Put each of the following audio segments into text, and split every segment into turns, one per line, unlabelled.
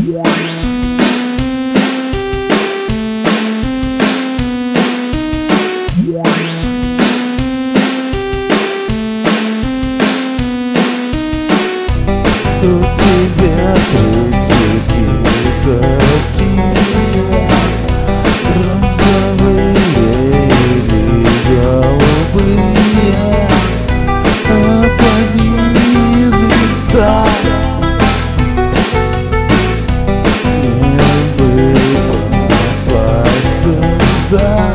У тебя трусики какие, розовые или голубые, а под ними звезда. Мне бы попасть туда.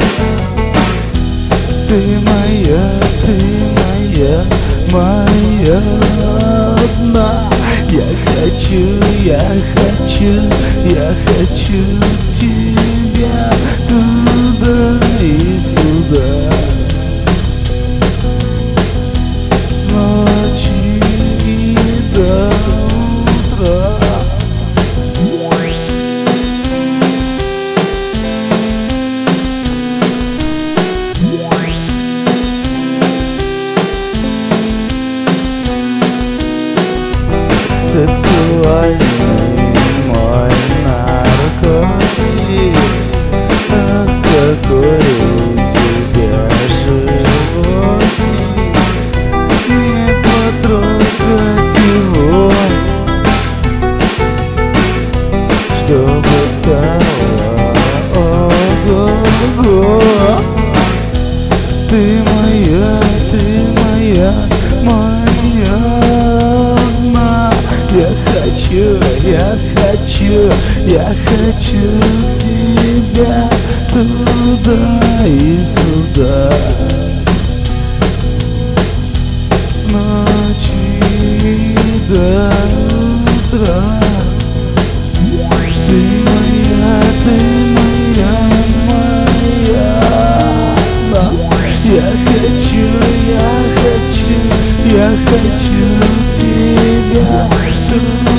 Ты моя, моя одна. Я хочу тебя туда и сюда. С ночи и до утра. Сексуальный мой наркотик, ах, какой у тебя животик. Не потрогать его, чтобы стало ого-го. Ты моя, одна. Я хочу тебя туда и сюда. С ночи до утра. Ты моя, да. Я хочу тебя туда.